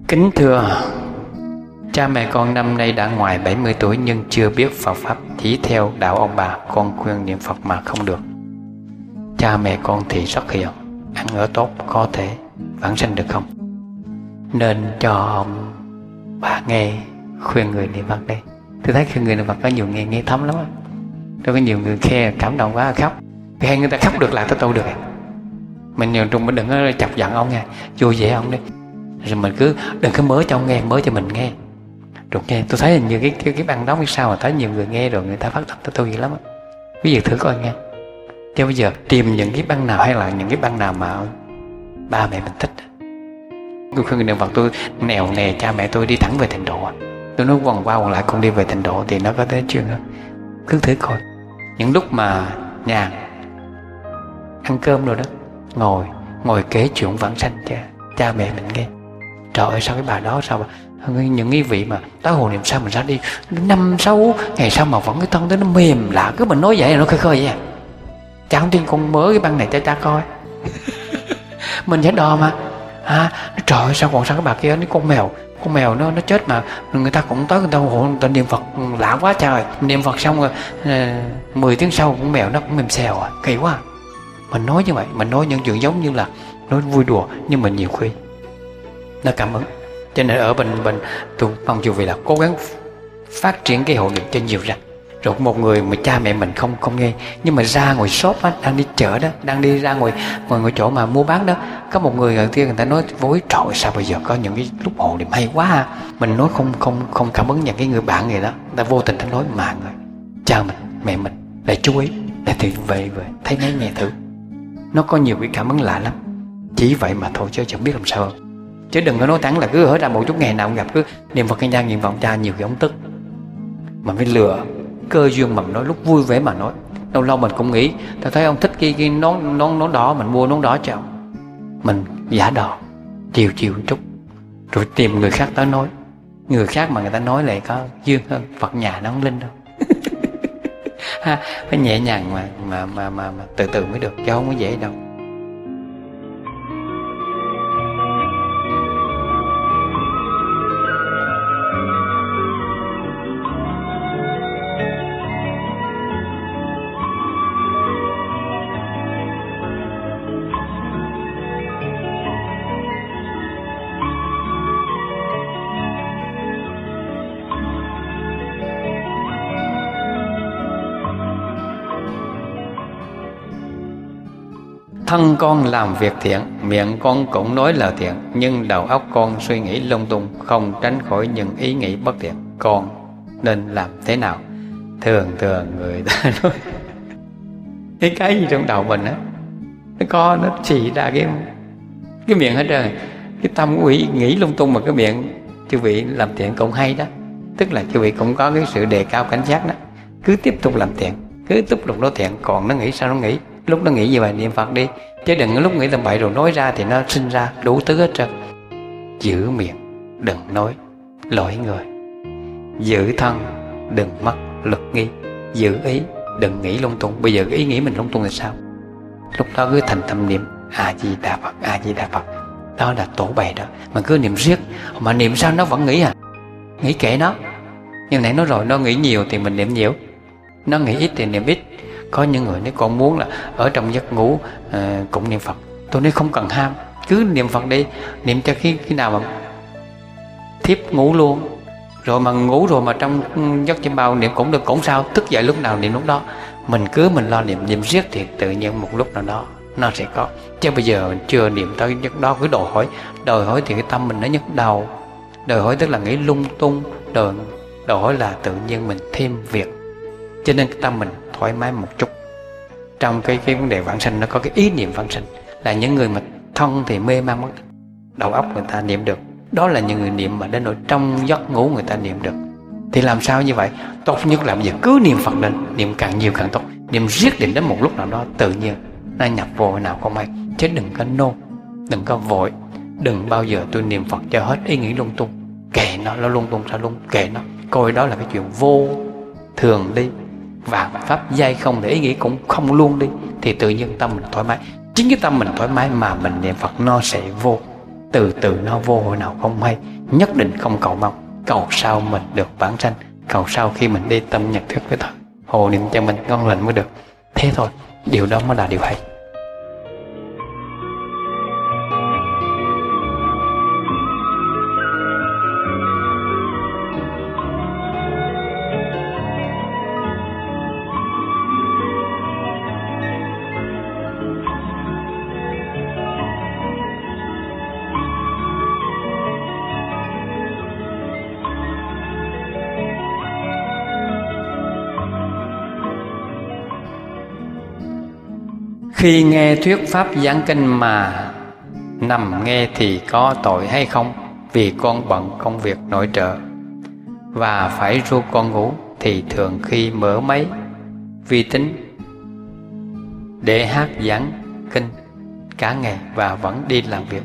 Kính thưa, cha mẹ con năm nay đã ngoài 70 tuổi nhưng chưa biết Phật Pháp, chỉ theo đạo ông bà. Con khuyên niệm Phật mà không được. Cha mẹ con thì rất hiền, ăn ở tốt, có thể vãng sanh được không? Nên cho ông bà nghe khuyên người niệm Phật đây. Tôi thấy khuyên người niệm Phật có nhiều nghe thấm lắm á. Tôi có nhiều người khe cảm động quá khóc. Khe người ta khóc được là tôi được. Mình nhiều trung mình đừng có chọc giận ông nha, vui vẻ ông đi. Rồi mình cứ đừng có mới cho ông nghe, mới cho mình nghe. Rồi nghe, tôi thấy như cái băng đó biết sao mà thấy nhiều người nghe rồi người ta phát tâm tôi vậy lắm á. Ví dụ thử coi nghe. Chứ bây giờ tìm những cái băng nào hay là những cái băng nào mà ba mẹ mình thích. Tôi khuyên niệm Phật, tôi nèo nè cha mẹ tôi đi thẳng về Tịnh độ. Tôi nói vòng qua vòng lại không đi về Tịnh độ thì nó có tới chuyện đó. Cứ thử coi. Những lúc mà nhàn ăn cơm rồi đó, ngồi kể chuyện vãng sanh cho cha mẹ mình nghe. Trời ơi sao cái bà đó sao mà những cái vị mà tới hồ niệm sao mình ra đi 5-6 ngày sau mà vẫn cái thân tới nó mềm lạ, cứ mình nói vậy là nó khơi vậy à. Cha không tin con mở cái băng này cho cha coi. Mình sẽ đò mà trời ơi sao cái bà kia, con mèo nó chết mà người ta cũng tới, người ta hộ người ta niệm Phật lạ quá trời. Niệm Phật xong rồi 10 tiếng sau con mèo nó cũng mềm xèo à, kỳ quá. Mình nói như vậy, mình nói những chuyện giống như là nói vui đùa, nhưng mà nhiều khi nó cảm ứng. Cho nên ở bên tôi mong chú vị là cố gắng phát triển cái hộ niệm cho nhiều ra. Rồi một người mà cha mẹ mình không nghe, nhưng mà ra ngồi shop á, đang đi chợ đó, đang đi ra ngồi chỗ mà mua bán đó, có một người kia người ta nói với trời sao bây giờ có những cái lúc hộ niệm hay quá ha. Mình nói không cảm ứng những cái người bạn người đó, người ta vô tình ta nói mà người cha mình mẹ mình lại chú ý, lại thì về thấy mấy nghe thử, nó có nhiều cái cảm ứng lạ lắm. Chỉ vậy mà thôi chứ chẳng biết làm sao. Chứ đừng có nói thẳng là cứ hở ra một chút ngày nào cũng gặp cứ niệm Phật kinh Giang niệm vọng cha, nhiều cái ông tức mà phải lừa cơ duyên mà nói lúc vui vẻ mà nói. Lâu lâu mình cũng nghĩ ta thấy ông thích cái nón đỏ, mình mua nón đỏ cho ông, mình giả đò chiều một chút rồi tìm người khác tới nói. Người khác mà người ta nói lại có duyên hơn, Phật nhà nó không linh đâu. Phải nhẹ nhàng mà từ từ mới được, chứ không có dễ đâu. Thân con làm việc thiện, miệng con cũng nói lời thiện, nhưng đầu óc con suy nghĩ lung tung, không tránh khỏi những ý nghĩ bất thiện. Con nên làm thế nào? Thường người ta nói cái gì trong đầu mình á, nó chỉ ra cái miệng hết trơn. Cái tâm quỷ nghĩ lung tung mà cái miệng chư vị làm thiện cũng hay đó. Tức là chư vị cũng có cái sự đề cao cảnh giác đó. Cứ tiếp tục làm thiện, cứ tiếp tục nói thiện. Còn nó nghĩ sao nó nghĩ, lúc nó nghĩ như vậy niệm Phật đi, chứ đừng lúc nghĩ tầm bậy rồi nói ra thì nó sinh ra đủ thứ hết trơn. Giữ miệng đừng nói lỗi người, giữ thân đừng mắc luật nghi, giữ ý đừng nghĩ lung tung. Bây giờ cái ý nghĩ mình lung tung thì sao? Lúc đó cứ thành tâm niệm A Di Đà Phật, A Di Đà Phật. Đó là tổ bày đó. Mà cứ niệm riết, mà niệm sao nó vẫn nghĩ nghĩ kệ nó. Nhưng nãy nói rồi, nó nghĩ nhiều thì mình niệm nhiều, nó nghĩ ít thì niệm ít. Có những người nếu con muốn là ở trong giấc ngủ cũng niệm Phật, tôi nói không cần ham, cứ niệm Phật đi, niệm cho khi nào mà thiếp ngủ luôn. Rồi mà ngủ rồi mà trong giấc chiêm bao niệm cũng được, cũng sao, thức dậy lúc nào niệm lúc đó. Mình lo niệm riết thì tự nhiên một lúc nào đó nó sẽ có. Chứ bây giờ mình chưa niệm tới giấc đó, cứ đòi hỏi thì cái tâm mình nó nhức đầu. Đòi hỏi tức là nghĩ lung tung, đòi hỏi là tự nhiên mình thêm việc. Cho nên cái tâm mình thoải mái một chút. Trong cái vấn đề vãng sanh nó có cái ý niệm vãng sanh, là những người mà thân thì mê man mất, đầu óc người ta niệm được. Đó là những người niệm mà đến nỗi trong giấc ngủ người ta niệm được. Thì làm sao như vậy? Tốt nhất làm gì? Cứ niệm Phật lên, niệm càng nhiều càng tốt. Niệm riết định đến một lúc nào đó tự nhiên nó nhập vô nào không hay. Chứ đừng có nôn, đừng có vội. Đừng bao giờ tôi niệm Phật cho hết ý nghĩ lung tung. Kệ nó lung tung sao lung, kệ nó. Coi đó là cái chuyện vô thường đi. Vạn pháp giai không, để ý nghĩ cũng không luôn đi, thì tự nhiên tâm mình thoải mái. Chính cái tâm mình thoải mái mà mình niệm Phật nó sẽ vô. từ từ nó vô hồi nào không hay. Nhất định không cầu mong, cầu sao mình được vãng sanh, cầu sao khi mình đi tâm nhận thức với Thầy hộ niệm cho mình ngon lành mới được. Thế thôi, điều đó mới là điều hay. Khi nghe thuyết pháp giảng kinh mà nằm nghe thì có tội hay không? Vì con bận công việc nội trợ và phải ru con ngủ, thì thường khi mở máy vi tính để hát giảng kinh cả ngày và vẫn đi làm việc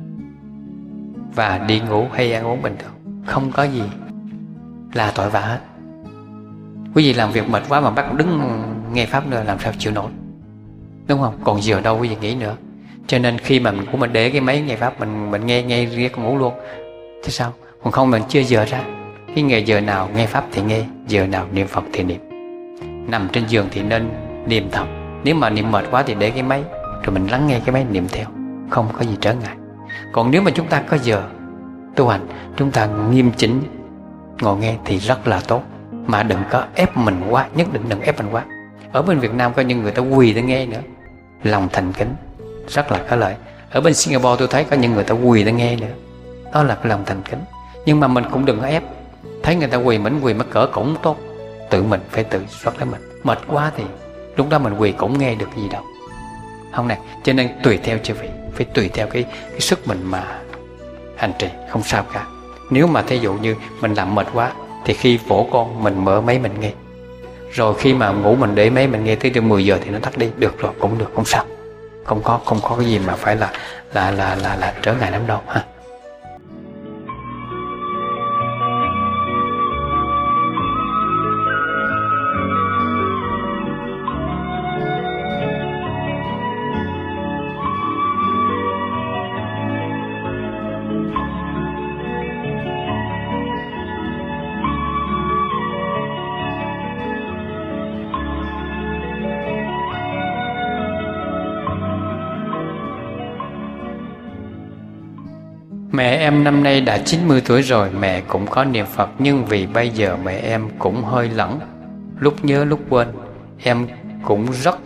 và đi ngủ hay ăn uống bình thường, không có gì là tội vạ hết. Quý vị làm việc mệt quá mà bắt đứng nghe pháp nữa làm sao chịu nổi, đúng không? Còn giờ đâu quý vị nghĩ nữa. Cho nên khi mà mình để cái máy nghe pháp, mình nghe riết ngủ luôn, thế sao? Còn không mình chưa giờ ra, cái ngày giờ nào nghe pháp thì nghe, giờ nào niệm Phật thì niệm. Nằm trên giường thì nên niệm thầm. Nếu mà niệm mệt quá thì để cái máy, rồi mình lắng nghe cái máy niệm theo, không có gì trở ngại. Còn nếu mà chúng ta có giờ tu hành, chúng ta nghiêm chỉnh ngồi nghe thì rất là tốt. Mà đừng có ép mình quá, nhất định đừng ép mình quá. Ở bên Việt Nam có những người ta quỳ để nghe nữa, lòng thành kính rất là có lợi. Ở bên Singapore tôi thấy có những người ta quỳ để nghe nữa, đó là cái lòng thành kính. Nhưng mà mình cũng đừng có ép. Thấy người ta quỳ, mình quỳ mất cỡ cũng tốt, tự mình phải tự soát lấy mình. Mệt quá thì lúc đó mình quỳ cũng nghe được gì đâu, không này. Cho nên tùy theo chư vị, phải tùy theo cái sức mình mà hành trì, không sao cả. Nếu mà thí dụ như mình làm mệt quá thì khi vỗ con mình mở máy mình nghe, rồi khi mà ngủ mình để máy mình nghe tới 10 giờ thì nó tắt đi, được rồi, cũng được, không sao. Không có cái gì mà phải là trở ngại lắm đâu ha. Mẹ em năm nay đã 90 tuổi rồi, mẹ cũng có niệm Phật, nhưng vì bây giờ mẹ em cũng hơi lẫn, lúc nhớ lúc quên. Em cũng rất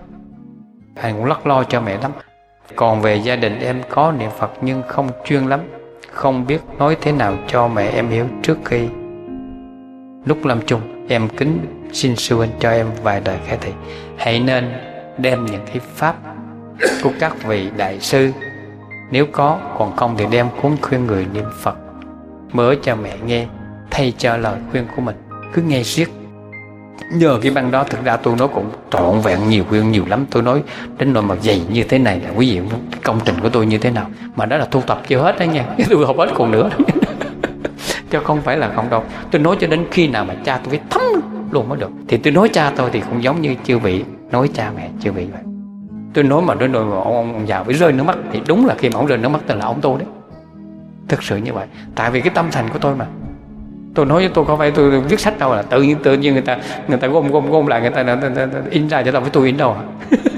lo cho mẹ lắm. Còn về gia đình em có niệm Phật nhưng không chuyên lắm, không biết nói thế nào cho mẹ em hiểu trước khi lúc lâm chung. Em kính xin sư huynh cho em vài lời khai thị. Hãy nên đem những cái pháp của các vị đại sư nếu có, còn không thì đem cuốn khuyên người niệm Phật mở cho mẹ nghe, thay cho lời khuyên của mình, cứ nghe riết. Nhờ cái băng đó thực ra tôi nói cũng trọn vẹn nhiều khuyên nhiều lắm. Tôi nói đến nỗi mà dày như thế này là quý vị cái công trình của tôi như thế nào, mà đó là thu tập chưa hết đó nha, tôi học hết còn nữa chứ không phải là không đâu. Tôi nói cho đến khi nào mà cha tôi phải thấm luôn mới được. Thì tôi nói cha tôi thì cũng giống như chư vị nói cha mẹ chư vị vậy. Tôi nói mà đến nỗi mà ông già phải rơi nước mắt thì đúng là khi mà ông rơi nước mắt là ông tôi đấy, thực sự như vậy. Tại vì cái tâm thành của tôi mà. Tôi nói với tôi không phải tôi viết sách đâu, là tự nhiên người ta gom lại, người ta in ra, chứ đâu phải tôi in đâu à.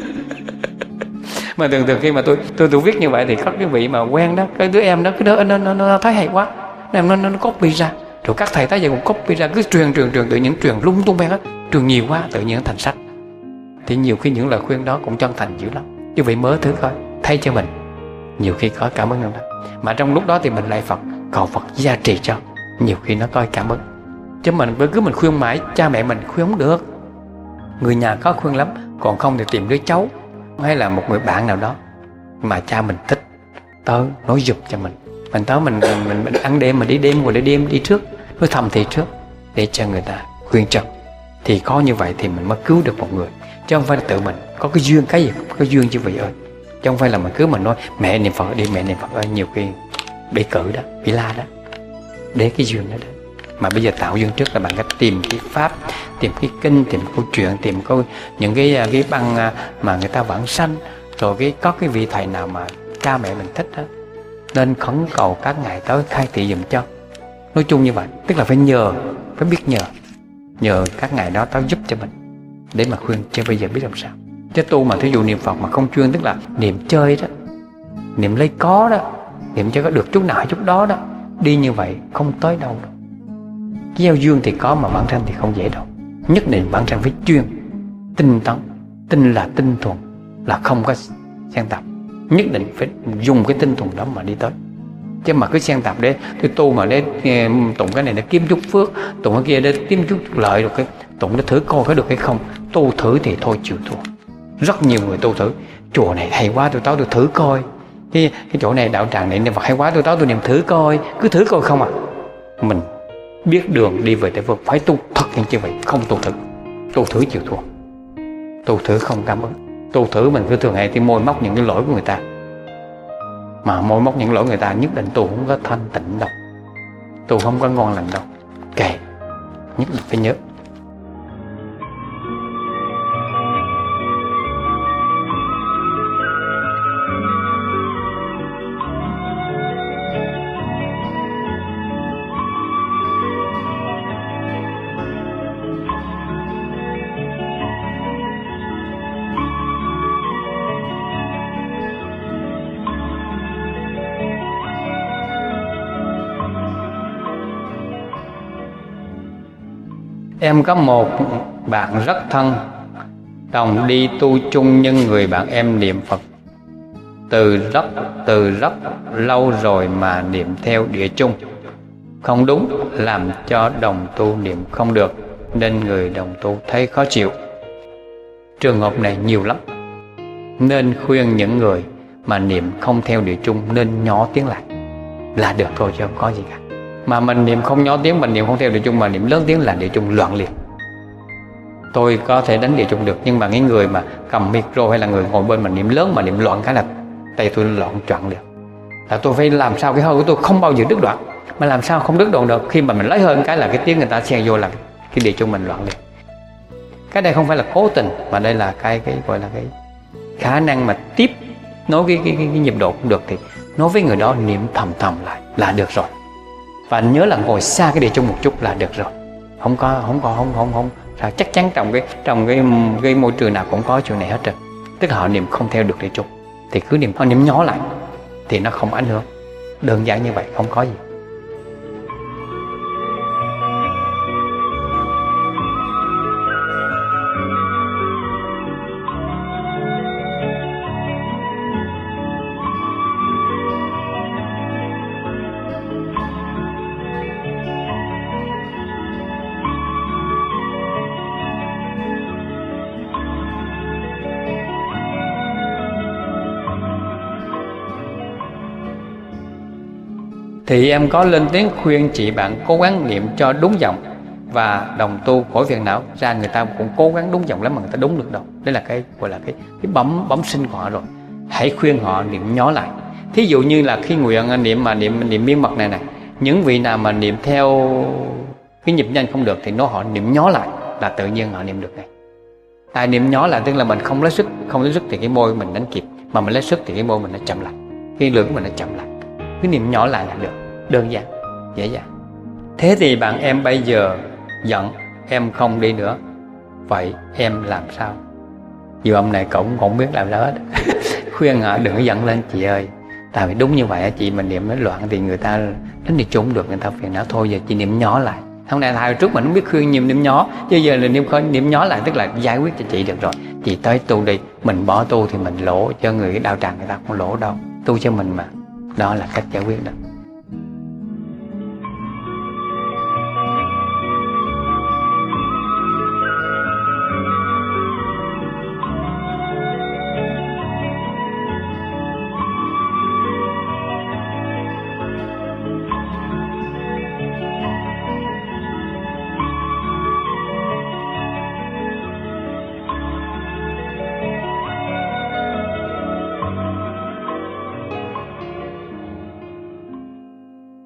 Mà thường khi mà tôi viết như vậy thì có cái vị mà quen đó, cái đứa em đó, cái đứa nó thấy hay quá, nó copy ra, rồi các thầy tới giờ cũng copy ra, cứ truyền tự nhiên truyền lung tung beng hết, truyền nhiều quá tự nhiên nó thành sách. Thì nhiều khi những lời khuyên đó cũng chân thành dữ lắm. Như vậy mớ thứ coi, thay cho mình, nhiều khi có cảm ơn đó. Mà trong lúc đó thì mình lại Phật, cầu Phật gia trì cho, nhiều khi nó coi cảm ơn. Chứ mình cứ khuyên mãi cha mẹ mình khuyên không được. Người nhà có khuyên lắm, còn không thì tìm đứa cháu hay là một người bạn nào đó mà cha mình thích tới nói giùm cho mình. Mình tới mình ăn đêm, mình đi đêm, rồi để đêm đi trước, nói thầm thì trước để cho người ta khuyên cho. Thì có như vậy thì mình mới cứu được một người, chứ không phải là tự mình có cái duyên, cái gì cũng có duyên chứ vị ơi. Chứ không phải là mình cứ mình nói mẹ niệm Phật đi, mẹ niệm Phật ơi, nhiều khi bị cử đó, bị la đó, để cái duyên đó đó. Mà bây giờ tạo duyên trước là bằng cách tìm cái pháp, tìm cái kinh, tìm câu chuyện, tìm những cái băng mà người ta vãng sanh, rồi có cái vị thầy nào mà cha mẹ mình thích đó, nên khẩn cầu các ngài tới khai thị giùm cho. Nói chung như vậy, tức là phải nhờ, phải biết nhờ các ngài đó tới giúp cho mình để mà khuyên, chứ bây giờ biết làm sao. Chứ tu mà thí dụ niệm Phật mà không chuyên, tức là niệm chơi đó, niệm lấy có đó, niệm cho có được chút nào chút đó đó, đi như vậy không tới đâu đâu. Gieo duyên thì có mà bản thân thì không dễ đâu. Nhất định bản thân phải chuyên, tinh tấn. Tinh là tinh thuần, là không có xen tạp. Nhất định phải dùng cái tinh thuần đó mà đi tới. Chứ mà cứ xen tạp để tu mà để tụng cái này để kiếm chút phước, tụng cái kia để kiếm chút lợi, rồi cái tụng để thử coi có được hay không. Tu thử thì thôi chịu thua. Rất nhiều người tu thử, chùa này hay quá tôi tới tôi thử coi, cái chỗ này đạo tràng này niệm Phật hay quá tôi tới tôi niệm thử coi, cứ thử coi không à. Mình biết đường đi về Tây Phương phải tu thật như như vậy, không tu thử. Tu thử chịu thua, tu thử không cảm ứng. Tu thử mình cứ thường hay thì môi móc những cái lỗi của người ta, mà môi móc những lỗi người ta nhất định tu không có thanh tịnh đâu, tu không có ngon lành đâu. Kệ, nhất định phải nhớ. Em có một bạn rất thân, đồng đi tu chung, nhưng người bạn em niệm Phật từ rất lâu rồi mà niệm theo địa chung không đúng, làm cho đồng tu niệm không được, nên người đồng tu thấy khó chịu. Trường hợp này nhiều lắm, nên khuyên những người mà niệm không theo địa chung nên nhỏ tiếng lại là được thôi, chứ không có gì cả. Mà mình niệm không nhỏ tiếng, mình niệm không theo địa chung mà niệm lớn tiếng là địa chung loạn liền. Tôi có thể đánh địa chung được, nhưng mà cái người mà cầm micro hay là người ngồi bên mà niệm lớn mà niệm loạn cái là tay tôi loạn choạng liền. Là tôi phải làm sao cái hơi của tôi không bao giờ đứt đoạn, mà làm sao không đứt đoạn được. Khi mà mình lấy hơi cái là cái tiếng người ta xen vô là cái địa chung mình loạn liền. Cái này không phải là cố tình, mà đây là cái gọi là cái khả năng mà tiếp nối cái nhịp độ cũng được, thì nói với người đó niệm thầm lại là được rồi. Và nhớ là ngồi xa cái địa chung một chút là được rồi. Không sao, chắc chắn trong cái môi trường nào cũng có chuyện này hết rồi. Tức là họ niệm không theo được địa chung thì cứ niệm, họ niệm nhỏ lại thì nó không ảnh hưởng. Đơn giản như vậy, không có gì. Thì em có lên tiếng khuyên chị bạn cố gắng niệm cho đúng giọng và đồng tu khỏi phiền não. Ra người ta cũng cố gắng đúng giọng lắm mà người ta đúng được đâu. Đấy là cái gọi là cái bẩm sinh của họ rồi. Hãy khuyên họ niệm nhỏ lại. Thí dụ như là khi nguyện niệm miên mật này, những vị nào mà niệm theo cái nhịp nhanh không được thì họ niệm nhỏ lại là tự nhiên họ niệm được ngay. Tại niệm nhỏ lại tức là mình không lấy sức thì cái môi mình đánh kịp, mà mình lấy sức thì cái môi mình nó chậm lại, cái lưỡi của mình nó chậm lại. Cứ niệm nhỏ lại là được, đơn giản, dễ dàng. Thế thì bạn em bây giờ giận em không đi nữa, vậy em làm sao? Dù ông này cũng không biết làm sao hết. Khuyên họ đừng có giận lên chị ơi, tại vì đúng như vậy chị, mình niệm nó loạn thì người ta đánh đi trúng được, người ta phiền não. Thôi giờ chị niệm nhỏ lại. Hôm nay hồi trước mình không biết khuyên niệm nhỏ, chứ giờ là niệm nhỏ lại tức là giải quyết cho chị được rồi. Chị tới tu đi, mình bỏ tu thì mình lỗ, cho người cái đạo tràng người ta không lỗ đâu, tu cho mình mà. Đó là cách giải quyết đó.